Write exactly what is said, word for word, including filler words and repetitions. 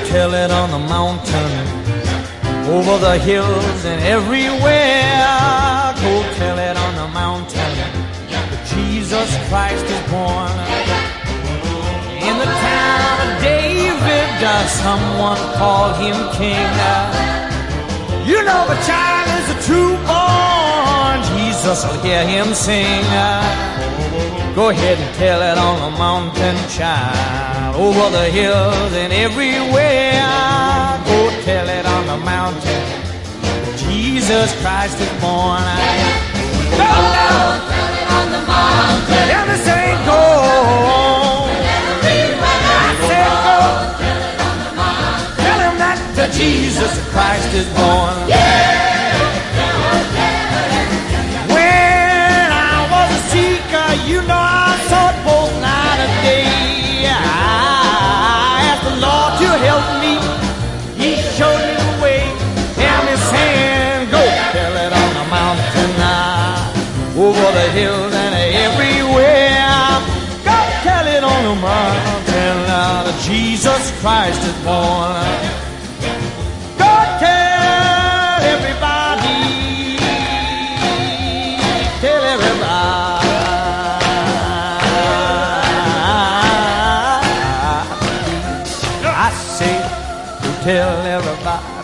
tell it on the mountain, over the hills and everywhere. Go tell it on the mountain that Jesus Christ is born. In the town of David, does someone call him king? You know the child is a true born, Jesus will hear him sing. Go ahead and tell it on the mountain, child, over the hills and everywhere. Go tell it on the mountain, Jesus Christ is born. Go, go, tell it on the mountain. Tell me, say go. Everywhere. I said go. Tell it on the mountain. Tell him that the Jesus Christ is born. Yeah. You know I sought both night and day. I asked the Lord to help me. He showed me the way. Tell me, saying, go tell it on the mountain now, over the hills and everywhere. Go tell it on the mountain now that Jesus Christ is born. Go tell everybody. Tell everybody. Tell everybody.